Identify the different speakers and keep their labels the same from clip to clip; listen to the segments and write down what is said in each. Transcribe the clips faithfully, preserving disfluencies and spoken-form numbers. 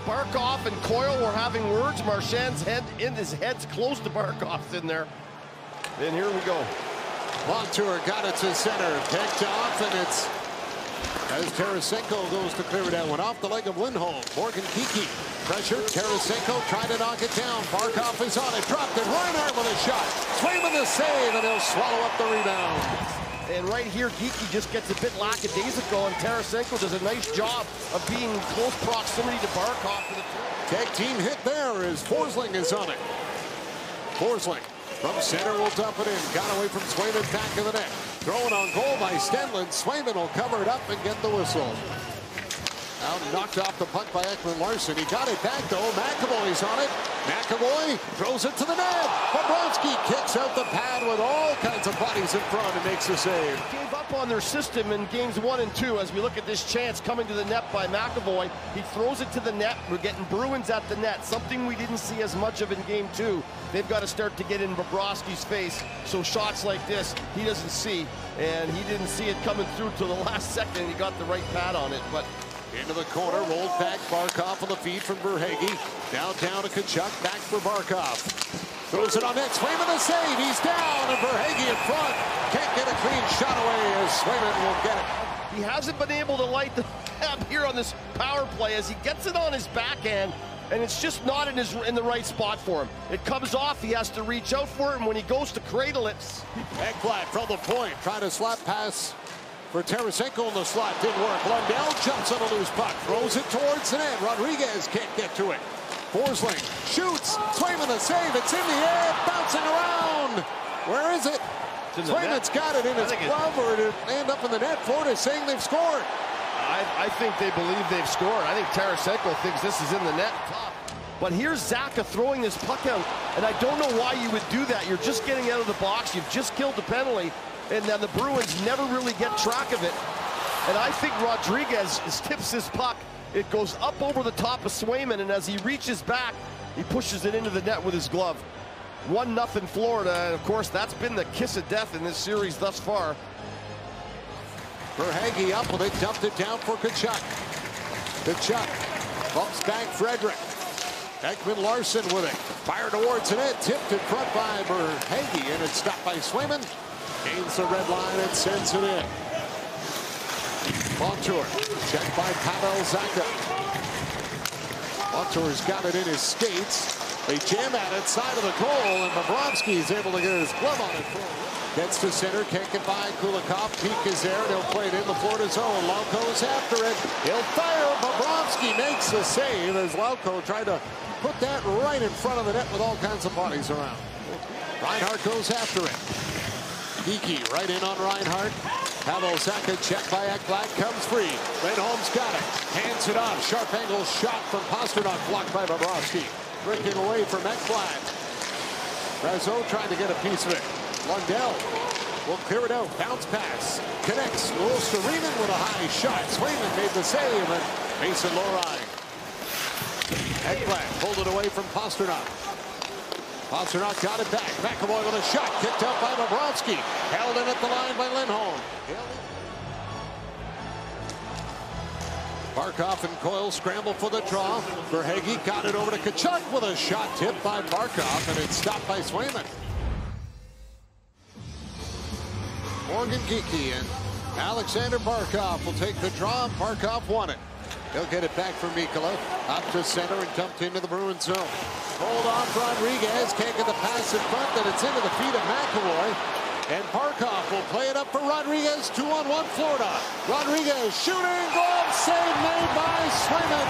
Speaker 1: Barkov and Coyle were having words. Marchand's head in his head's close to Barkov's in there. And here we go.
Speaker 2: Montour got it to center, picked off, and it's as Tarasenko goes to clear it out. Went off the leg of Lindholm. Morgan Geekie pressured. Tarasenko tried to knock it down. Barkov is on it, dropped it. Reinhart with a shot. Swayman the save, and he'll swallow up the rebound.
Speaker 1: And right here, Geekie just gets a bit lackadaisical, and Tarasenko does a nice job of being in close proximity to Barkov for the two.
Speaker 2: Tag team hit there as Forsling is on it. Forsling from center will dump it in. Got away from Swayman, back of the net. Thrown on goal by Stenlund. Swayman will cover it up and get the whistle. Out knocked off the puck by Ekman-Larsson. He got it back though. McAvoy's on it. McAvoy throws it to the net. Bobrovsky kicks out the pad with all kinds of bodies in front and makes the save.
Speaker 1: Gave up on their system in games one and two. As we look at this chance coming to the net by McAvoy, he throws it to the net. We're getting Bruins at the net, something we didn't see as much of in game two. They've got to start to get in Bobrovsky's face. So shots like this, he doesn't see, and he didn't see it coming through till the last second. He got the right pad on it, but.
Speaker 2: Into the corner, rolled back, Barkov on the feed from Verhaeghe. Now down to Tkachuk, back for Barkov. Throws it on net, Swayman the save, he's down, and Verhaeghe in front. Can't get a clean shot away as Swayman will get it.
Speaker 1: He hasn't been able to light the tab here on this power play as he gets it on his backhand, and it's just not in his in the right spot for him. It comes off, he has to reach out for it, and when he goes to cradle it.
Speaker 2: Ekblad from the point, trying to slap pass for Tarasenko in the slot, didn't work. Lundell jumps on a loose puck, throws it towards the net. Rodriguez can't get to it. Forsling shoots, Swayman the save, it's in the air, bouncing around. Where is it? Swayman's got it in his glove, or it end up in the net. Florida's saying they've scored.
Speaker 1: I, I think they believe they've scored. I think Tarasenko thinks this is in the net. But here's Zacha throwing this puck out, and I don't know why you would do that. You're just getting out of the box, you've just killed the penalty, and then the Bruins never really get track of it. And I think Rodriguez tips this puck. It goes up over the top of Swayman, and as he reaches back, he pushes it into the net with his glove. one nothing Florida, and of course, that's been the kiss of death in this series thus far.
Speaker 2: Verhaeghe up with it, dumped it down for Tkachuk. Tkachuk bumps back Frederick. Ekman-Larsson with it. Fire towards the net, tipped in front by Verhaeghe, and it's stopped by Swayman. Gains the red line and sends it in. Montour, checked by Pavel Zacha. Montour's got it in his skates. They jam at it, side of the goal, and Bobrovsky is able to get his glove on it. Gets to center, can't get by Kulikov. Peak is there, they'll play it in the Florida zone. Lauko's after it. He'll fire. Bobrovsky makes the save as Lauko tried to put that right in front of the net with all kinds of bodies around. Reinhart goes after it. Geekie right in on Reinhart. Pavel Zacha checked by Ekblad, comes free. Lindholm's got it. Hands it off. Sharp angle shot from Pastrnak, blocked by Bobrovsky. Breaking away from Ekblad. Brazeau trying to get a piece of it. Lundell will clear it out. Bounce pass. Connects. Rolls to Riemann with a high shot. Swayman made the save, and Mason Lohrei. Ekblad pulled it away from Pastrnak. Pastrnak got it back. McAvoy with a shot. Kicked out by Bobrovsky. Held in at the line by Lindholm. Barkov and Coyle scramble for the draw. Verhaeghe got it over to Tkachuk with a shot tipped by Barkov, and it's stopped by Swayman. Morgan Geekie and Alexander Barkov will take the draw. Barkov won it. He'll get it back from Mikkola. Up to center and dumped into the Bruins zone. Hold off Rodriguez. Can't get the pass in front. Then it's into the feet of McAvoy. And Barkov will play it up for Rodriguez. Two on one Florida. Rodriguez shooting. Glove save made by Swayman.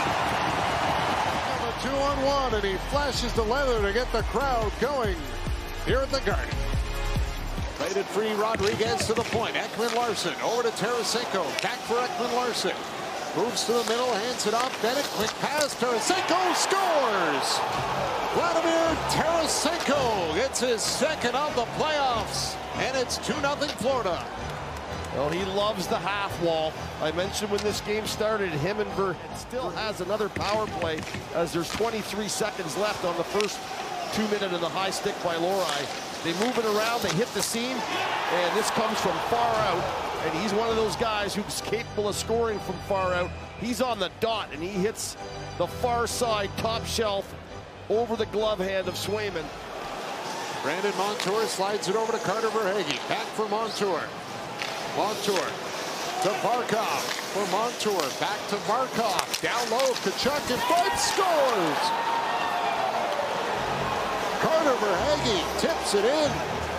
Speaker 2: Two on one, and he flashes the leather to get the crowd going here at the Garden. Played it free. Rodriguez to the point. Ekman-Larsson over to Tarasenko. Back for Ekman-Larsson. Moves to the middle, hands it off. Bennett, quick pass. Tarasenko scores! Vladimir Tarasenko gets his second of the playoffs, and it's two nothing Florida.
Speaker 1: Well, he loves the half wall. I mentioned when this game started, him and Ver still has another power play as there's twenty-three seconds left on the first two minute of the high stick by Lohrei. They move it around, they hit the seam, and this comes from far out. And he's one of those guys who's capable of scoring from far out. He's on the dot, and he hits the far side, top shelf, over the glove hand of Swayman.
Speaker 2: Brandon Montour slides it over to Carter Verhaeghe. Back for Montour. Montour to Barkov. For Montour. Back to Barkov. Down low. Tkachuk in front. Scores! Carter Verhaeghe tips it in.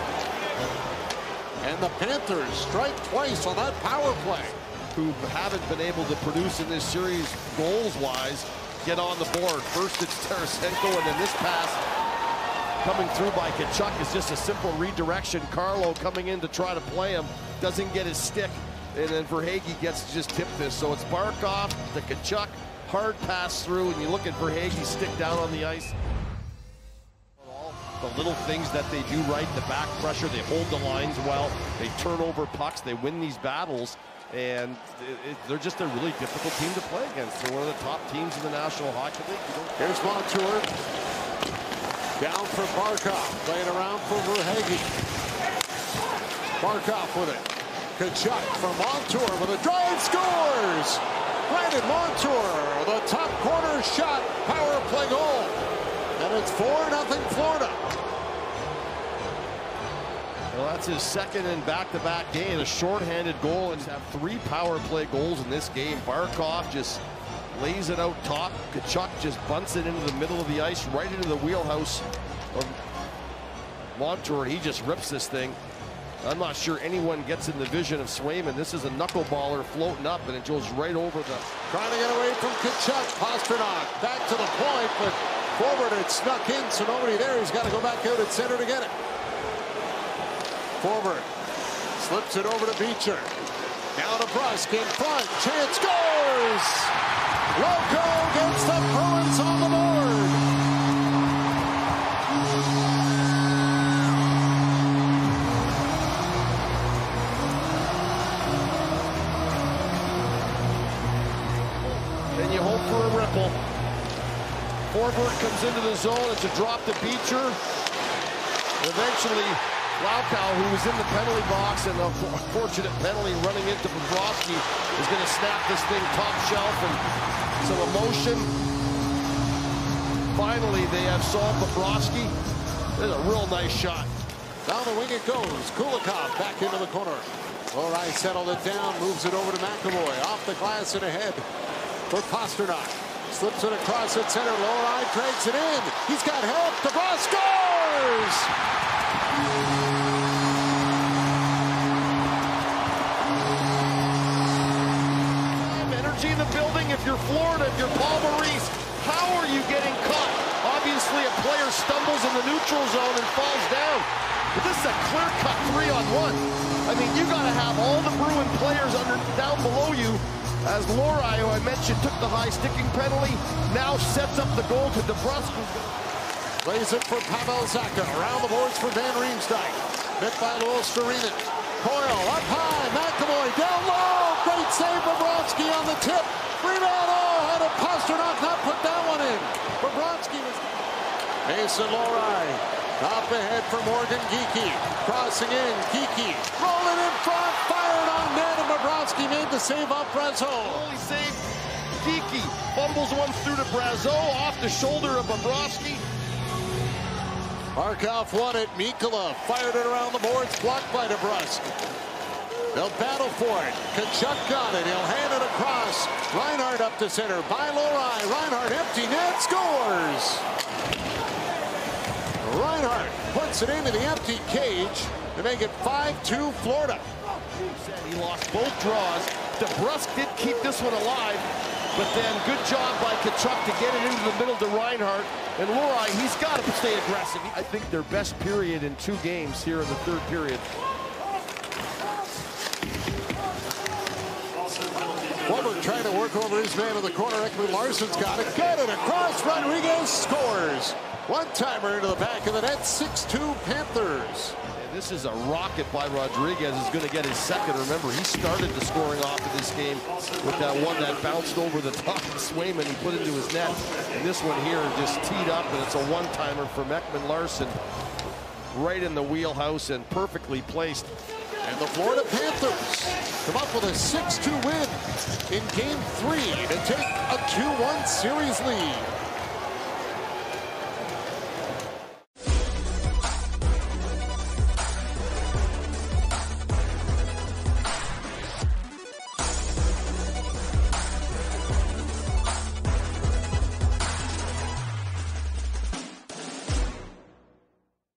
Speaker 2: And the Panthers strike twice on that power play.
Speaker 1: Who haven't been able to produce in this series goals-wise, get on the board. First it's Tarasenko, and then this pass coming through by Tkachuk is just a simple redirection. Carlo coming in to try to play him, doesn't get his stick, and then Verhaeghe gets to just tip this. So it's Barkov to Tkachuk, hard pass through, and you look at Verhaeghe stick down on the ice. The little things that they do right, the back pressure, they hold the lines well, they turn over pucks, they win these battles, and it, it, they're just a really difficult team to play against. They're one of the top teams in the National Hockey League.
Speaker 2: Here's Montour. Down for Barkov, playing around for Verhaeghe. Barkov with it. Tkachuk from Montour with a drive, scores! Brandon Montour, the top corner shot, power play goal. And it's four nothing Florida.
Speaker 1: Well, that's his second in back-to-back game, a shorthanded goal, and have three power play goals in this game. Barkov just lays it out top. Tkachuk just bunts it into the middle of the ice, right into the wheelhouse of Montour. He just rips this thing. I'm not sure anyone gets in the vision of Swayman. This is a knuckleballer floating up, and it goes right over the...
Speaker 2: Trying to get away from Tkachuk. Pastrnak back to the point, but forward it snuck in, so nobody there. He's got to go back out at center to get it. Forward slips it over to Beecher. Now to Brusk in front. Chance scores! Loco gets the Bruins on the board.
Speaker 1: And you hope for a ripple. Forward comes into the zone. It's a drop to Beecher. Eventually, Laukow, who was in the penalty box, and a fortunate penalty running into Bobrovsky, is going to snap this thing top shelf, and some emotion. Finally, they have solved Bobrovsky. There's a real nice shot.
Speaker 2: Down the wing it goes. Kulikov back into the corner. Lohrei settled it down, moves it over to McAvoy. Off the glass and ahead for Pastrnak. Slips it across at center. Lohrei drags it in. He's got help. DeBrusk scores!
Speaker 1: Energy in the building. If you're Florida, if you're Paul Maurice, how are you getting caught? Obviously, a player stumbles in the neutral zone and falls down. But this is a clear-cut three-on-one. I mean, you got to have all the Bruin players under down below you. As Lohrei, who I mentioned, took the high sticking penalty, now sets up the goal to DeBrusk.
Speaker 2: Plays it for Pavel Zacha. Around the boards for Van Riemsdyk. Met by Lowell Storinen. Coyle up high. McAvoy down low. Great save. Bobrovsky on the tip. Rebound. Oh, how did Pastrnak not put that one in? Bobrovsky was... Mason Lohrei. Up ahead for Morgan Geekie. Crossing in. Geekie. Rolling in front. Fired on net. And Bobrovsky made the save off Brazeau.
Speaker 1: Holy save. Geekie fumbles one through to Brazeau. Off the shoulder of Bobrovsky.
Speaker 2: Barkov won it. Mikula fired it around the boards. Blocked by DeBrusk. They'll battle for it. Tkachuk got it. He'll hand it across. Reinhart up to center. By Lohrei. Reinhart empty net. Scores! Reinhart puts it into the empty cage to make it five two Florida.
Speaker 1: He lost both draws. DeBrusk did keep this one alive. But then good job by Tkachuk to get it into the middle to Reinhart. And Lohrei, he's got to stay aggressive. I think their best period in two games here in the third period.
Speaker 2: Forward trying to work over his man in the corner. Ekman Larsson's got it. Get it across. Rodriguez scores. One-timer into the back of the net. six two Panthers.
Speaker 1: This is a rocket by Rodriguez. Is going to get his second. Remember, he started the scoring off of this game with that one that bounced over the top of Swayman. He put into his net. And this one here just teed up, and it's a one-timer from Ekman Larsson. Right in the wheelhouse and perfectly placed.
Speaker 2: And And the Florida Panthers come up with a six two win in game three to take a two one series lead.